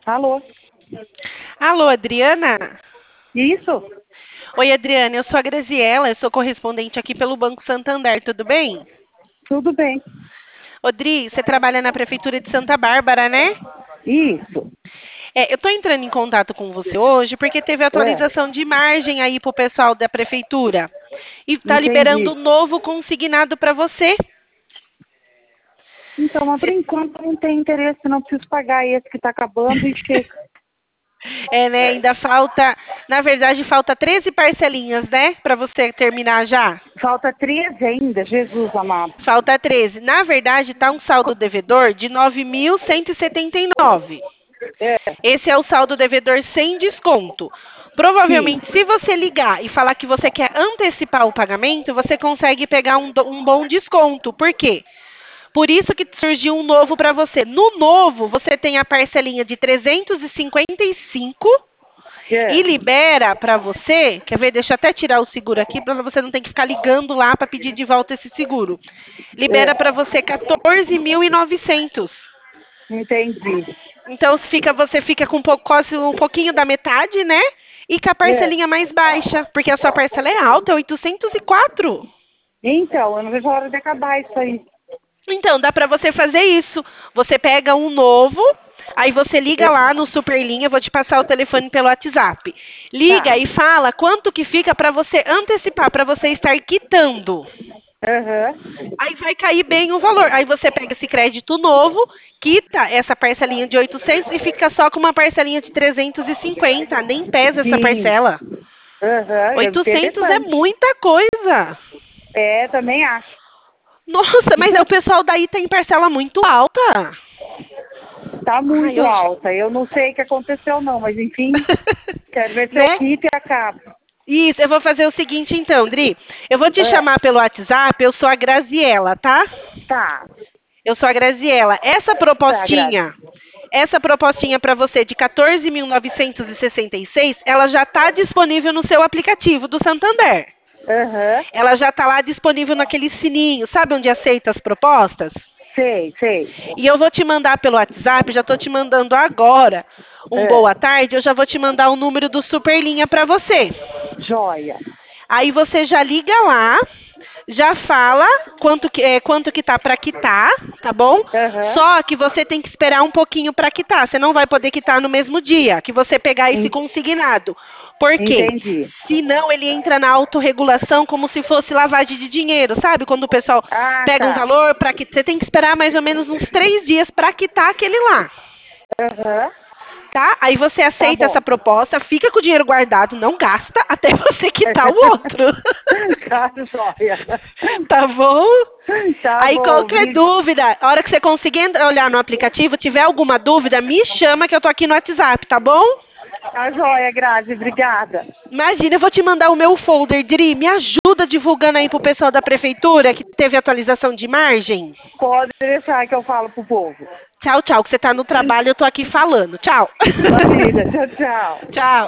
Alô? Alô, Adriana? Isso? Oi, Adriana, eu sou a Graziela, eu sou correspondente aqui pelo Banco Santander, tudo bem? Tudo bem. Odri, você trabalha na Prefeitura de Santa Bárbara, né? Isso. Eu estou entrando em contato com você hoje porque teve É, atualização de margem aí para o pessoal da Prefeitura. E está liberando entendi. um novo consignado para você. Então, mas por Cê- enquanto não tem interesse, não preciso pagar esse que está acabando e chega. né, ainda falta, na verdade, falta 13 parcelinhas, né, para você terminar já. Falta 13 ainda, Jesus amado. Falta 13. Na verdade, está um saldo devedor de 9.179. É, Esse é o saldo devedor sem desconto. sim. Provavelmente, se você ligar e falar que você quer antecipar o pagamento, você consegue pegar um bom desconto. Por quê? Por isso que surgiu um novo para você. No novo, você tem a parcelinha de 355 É, e libera para você. Quer ver? Deixa eu até tirar o seguro aqui para você não ter que ficar ligando lá para pedir de volta esse seguro. Libera para é. você 14.900. Entendi. Então você fica com quase um pouquinho da metade, né? E com a É. parcelinha mais baixa, porque a sua parcela é alta, é 804. Então, eu não vejo a hora de acabar isso aí. Então, dá para você fazer isso. Você pega um novo, aí você liga É, lá no Superlinha, eu vou te passar o telefone pelo WhatsApp. Liga tá. e fala quanto que fica para você antecipar, para você estar quitando. Aham. Aí vai cair bem o valor. Aí você pega esse crédito novo, quita essa parcelinha de 800 e fica só com uma parcelinha de 350. Nem pesa essa Sim. parcela. Aham, é 800 é interessante. muita coisa. É, também acho. Nossa, mas Então, o pessoal daí tem parcela muito alta. tá Ai, muito alta. Eu não sei o que aconteceu não, mas enfim, quero ver se eu né? quito e acabo. Isso, eu vou fazer o seguinte então, Dri. Eu vou te É, chamar pelo WhatsApp, eu sou a Graziela, tá? tá, Eu sou a Graziela. tá, Grazi. Essa propostinha para você de 14.966, ela já está disponível no seu aplicativo do Santander. Aham, Ela já está lá disponível naquele sininho, sabe onde aceita as propostas? sei, sei. E eu vou te mandar pelo WhatsApp, já estou te mandando agora um É, boa tarde, eu já vou te mandar o número do Superlinha para você. joia. Aí você já liga lá, já fala quanto que tá para quitar, tá bom? Aham, Só que você tem que esperar um pouquinho para quitar. Você não vai poder quitar no mesmo dia que você pegar esse en- consignado. Por quê? entendi. Senão ele entra na autorregulação como se fosse lavagem de dinheiro, sabe? Quando o pessoal Ah, pega um tá. valor para quitar, você tem que esperar mais ou menos uns 3 dias para quitar aquele lá. Aham, Tá? Aí você tá aceita essa bom. proposta, fica com o dinheiro guardado, não gasta até você quitar o outro. Tá, joia. Tá bom? Tá Aí bom, qualquer dúvida, a hora que você conseguir olhar no aplicativo, tiver alguma dúvida, me chama que eu tô aqui no WhatsApp, tá bom? tá joia, Grazi, obrigada. Imagina, eu vou te mandar o meu folder, Dri, me ajuda divulgando aí pro pessoal da prefeitura que teve atualização de margem. Pode deixar que eu falo pro povo. Tchau, tchau, que você tá no trabalho, eu tô aqui falando. Tchau. Imagina, tchau, tchau. Tchau.